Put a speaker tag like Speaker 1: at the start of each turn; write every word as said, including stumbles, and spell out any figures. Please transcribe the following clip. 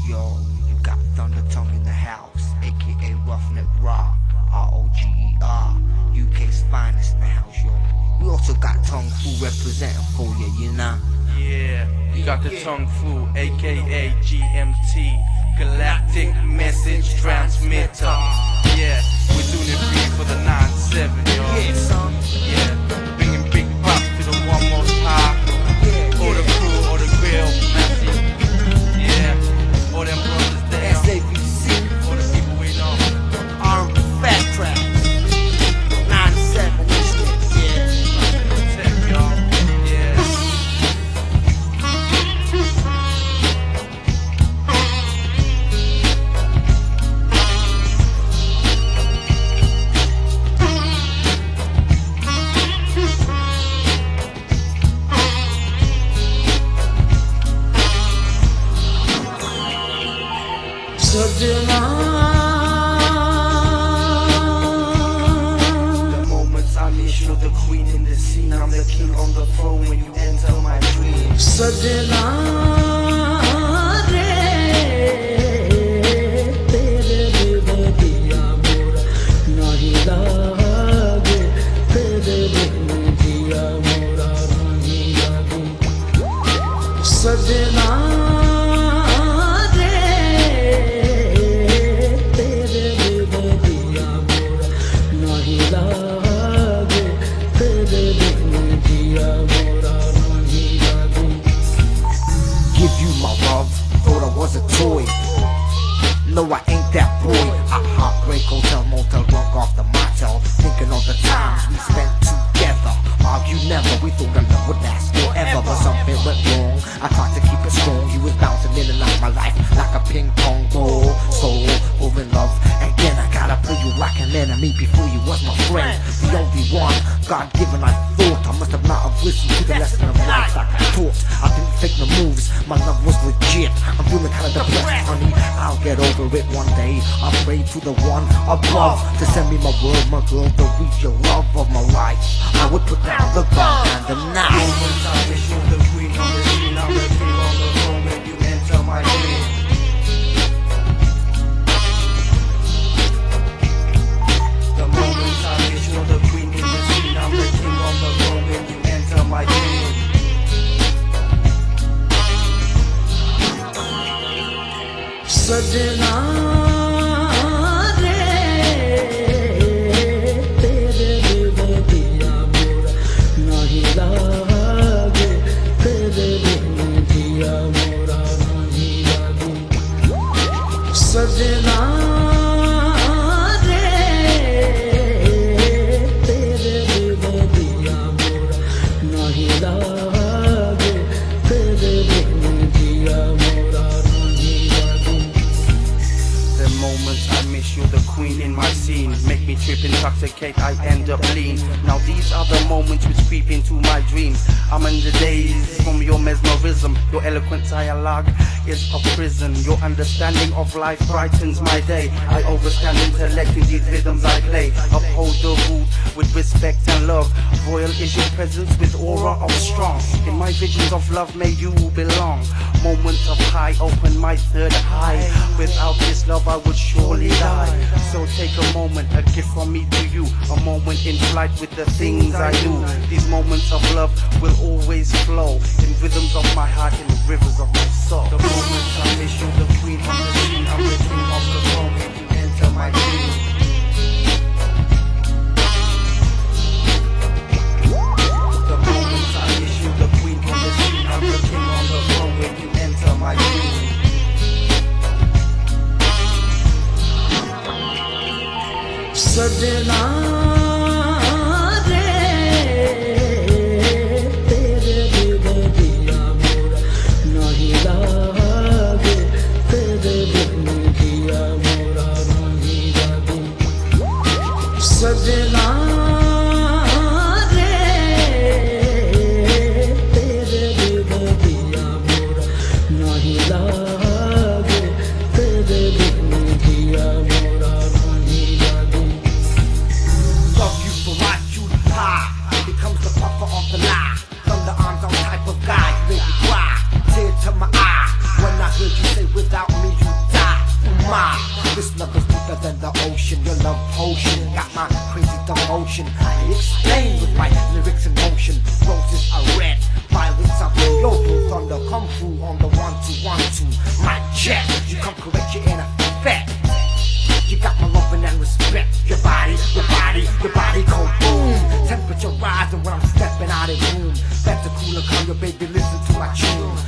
Speaker 1: Yo, you got Thunder Tongue in the house, aka Roughneck Raw, R O G E R, U K's finest in the house, yo. We also got Tongue Fu representing for you, you know?
Speaker 2: Yeah, you got the Tongue Fu, aka G M T, Galactic Message Transmitter. Yeah, we're doing it free for the nine seven, yo.
Speaker 1: Yeah, son.
Speaker 2: Yeah, bringing big pop to the one most high.
Speaker 1: Yeah,
Speaker 2: All the crew, all the grill, massive. Yeah, all them brothers there.
Speaker 1: S A B C,
Speaker 2: All the people we know.
Speaker 1: R and B Fat Tracks, nine seven, yeah.
Speaker 2: Tech, y'all. Yeah. The moments I miss, you're the queen in the scene. I'm the king on the throne when you enter my dreams.
Speaker 3: सजना रे तेरे बिन दिया मोरा नहीं लागे तेरे बिन दिया मोरा नहीं लागे सजना रे तेरे बिन दिया मोरा नहीं लागे तेरे बिन दिया मोरा नहीं लागे
Speaker 1: Give you my love, thought I was a toy. No, I ain't that boy. I heartbreak, hotel, motel, drunk off the motel. Thinking of the times we spent together. Argue never, we thought our love would last forever. But something went wrong, I tried to keep it strong. You was bouncing in and out my life like a ping pong ball. So, over in love, again I gotta play you like an enemy before you was my friend. The only one, God given I thought. I must have not have listened to the lesson of life like I taught. I didn't fake no moves, my love was legit. I'm feeling kinda depressed, honey, I'll get over it one day. I pray to the one above to send me my world, my girl, to reach your love of my life. I would put down the gun and the knife.
Speaker 2: Moments I miss, you're the queen on the scene. I'm the king on the throne when you enter my dreams. The moments I miss, you're the queen in the scene. I'm the king on the throne when you enter my dreams.
Speaker 3: सजना रे तेरे बिन दिया मोरा नहीं लागे तेरे बिन दिया मोरा नहीं लागे सजना रे तेरे बिन दिया मोरा नहीं लागे तेरे बिन दिया मोरा नहीं लागे
Speaker 2: The moments I miss, you're the queen in my scene. Make me trip, intoxicate, I end up lean. Now these are the moments which creep into my dreams. I'm in the days from your mesmerism. Your eloquent dialogue is a prison. Your understanding of life brightens my day. I overstand intellect in these rhythms I play. Uphold the root with respect and love. Royal is your presence with aura of strong. In my visions of love may you belong. Moments of high open my third eye. Without this love I would surely die. So take a moment, a gift from me to you. A moment in flight with the things I do. These moments of love will always flow in rhythms of my heart, in the rivers of my soul. The moments I miss, you're the queen on the scene. I'm the king of the throne when you enter my dreams. The moments I miss, you're the queen on the scene. I'm the king on the throne when you enter my dreams.
Speaker 3: सजना रे तेरे बिन दिया मोरा नहीं लागे तेरे बिन दिया मोरा नहीं लागे सजना रे तेरे बिन दिया मोरा नहीं लागे तेरे बिन दिया मोरा नहीं लागे
Speaker 1: Love you for life, you the pie. Becomes the puffer of the lie. Thunder arms, I'm type of guy. You make me cry, tear to my eye. When I heard you say without me, you emotion, your love potion got my crazy devotion. I explain with my lyrics in motion. Roses are red, violets are blue. Yo, blue thunder come through on the one two one two. My check, you come correct, you're in effect. You got my loving and respect. Your body, your body, your body cold boom. Temperature rising when I'm stepping out of room. Better cooler, come your baby, listen to my tune.